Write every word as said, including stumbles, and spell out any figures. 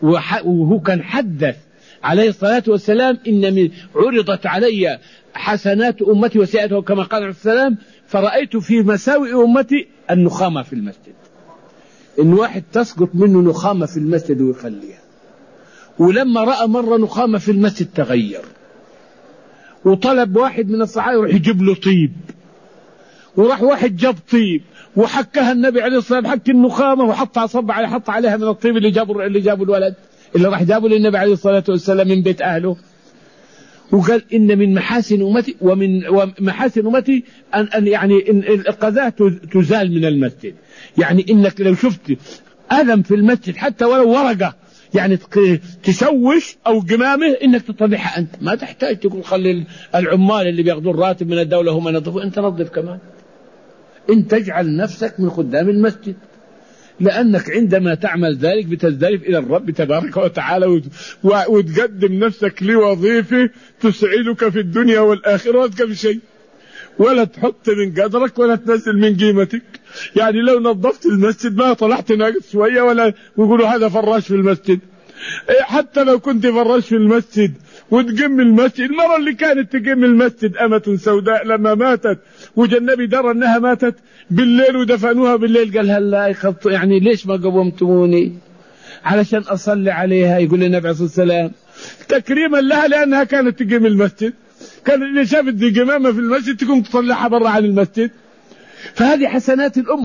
وهو كان حدث عليه الصلاة والسلام إن من عرضت علي حسنات أمتي وسيئاتها كما قال عليه السلام، فرأيت في مساوئ أمتي النخامة في المسجد، إن واحد تسقط منه نخامة في المسجد ويخليها. ولما رأى مرة نخامة في المسجد تغير، وطلب واحد من الصحابة يروح يجيب له طيب، وراح واحد جاب طيب وحكها النبي عليه الصلاة والسلام، حك النخامة وحط صب عليها، حط عليها من الطيب اللي جابه اللي جابه الولد اللي راح جابه للنبي عليه الصلاة والسلام من بيت أهله. وقال إن من محاسن أمتي ومن ومحاسن أمتي أن, أن يعني إن القذاة تزال من المسجد، يعني إنك لو شفت ألم في المسجد حتى ولو ورقة يعني تشوش أو قمامه إنك تطلعها أنت، ما تحتاج تقول خلي العمال اللي بياخذون راتب من الدولة هم ينظفوا، أنت نظف كمان، أنت تجعل نفسك من خدام المسجد، لأنك عندما تعمل ذلك بتزدرف إلى الرب تبارك وتعالى وتقدم نفسك لوظيفة تسعدك في الدنيا والآخرة كم شيء، ولا تحط من قدرك ولا تنزل من قيمتك. يعني لو نظفت المسجد ما طلعت ناقص شوية ولا يقولوا هذا فراش في المسجد، حتى لو كنت فراش في المسجد وتقم المسجد. المرة اللي كانت تقم المسجد أمة سوداء لما ماتت وجا النبي درى أنها ماتت بالليل ودفنوها بالليل، قال هلا يخط يعني ليش ما قومتموني علشان أصلي عليها؟ يقول النبي عليه الصلاة والسلام تكريما لها لأنها كانت تقم المسجد، كان اللي شافت دي قمامة في المسجد تقوم تصلحها برا عن المسجد. فهذه حسنات الأمة.